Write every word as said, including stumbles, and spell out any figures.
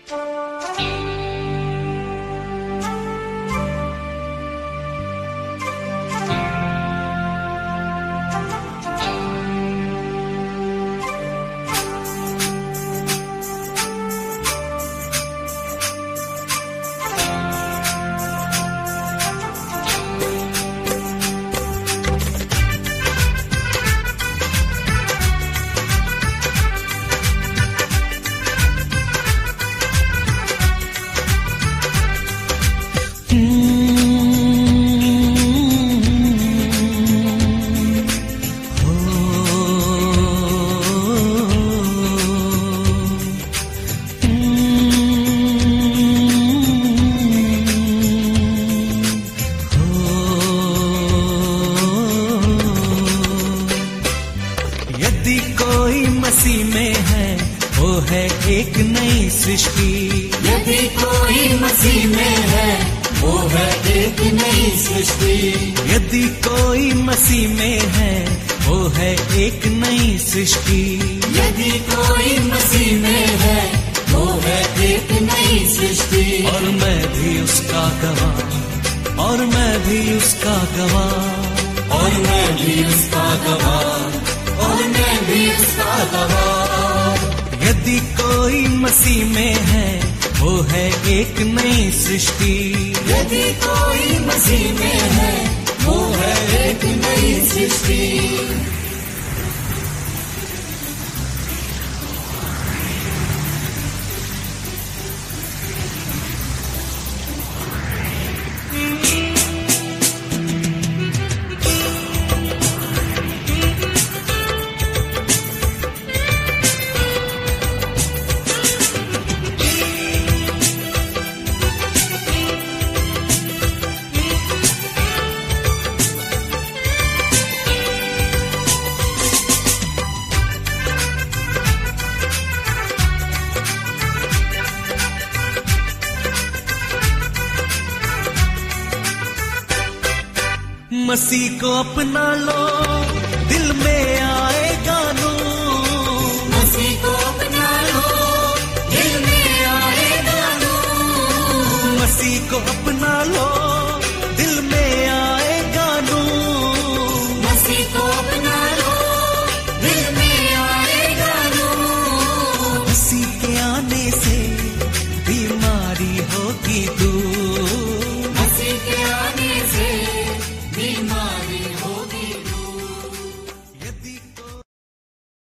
यदि कोई मसीह में है वो है एक नई सृष्टि। यदि कोई मसीह में है वो है एक नई सृष्टि। यदि कोई मसीह में है वो है एक नई सृष्टि। यदि कोई मसीह में है वो है एक नई सृष्टि। और मैं भी उसका गवाह, और मैं भी उसका गवाह, और मैं भी उसका गवाह, और मैं भी उसका गवाह। यदि कोई मसीह में है वो है एक नई सृष्टि। यदि कोई मसीह में है वो है एक नई सृष्टि। मसीह को अपना लो,